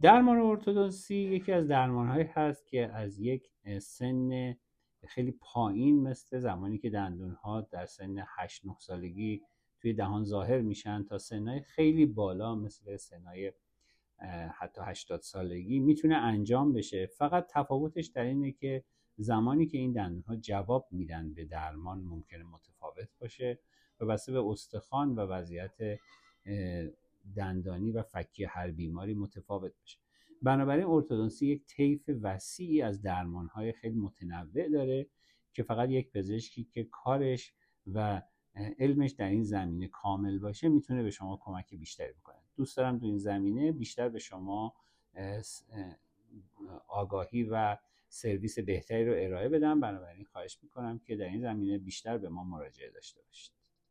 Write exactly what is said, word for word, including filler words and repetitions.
درمان ارتودنسی یکی از درمان‌هایی هست که از یک سن خیلی پایین، مثل زمانی که دندون‌ها در سن هشت نه سالگی توی دهان ظاهر میشن، تا سنهای خیلی بالا مثل سنهای حتی هشتاد سالگی میتونه انجام بشه. فقط تفاوتش در اینه که زمانی که این دندون‌ها جواب میدن به درمان ممکنه متفاوت باشه و بسته به استخوان و وضعیت دندانی و فکی هر بیماری متفاوت بشه. بنابراین ارتودنسی یک طیف وسیعی از درمان‌های خیلی متنوع داره که فقط یک پزشکی که کارش و علمش در این زمینه کامل باشه میتونه به شما کمک بیشتری بکنه. دوست دارم تو این زمینه بیشتر به شما آگاهی و سرویس بهتری رو ارائه بدم، بنابراین خواهش میکنم که در این زمینه بیشتر به ما مراجعه داشته باشید.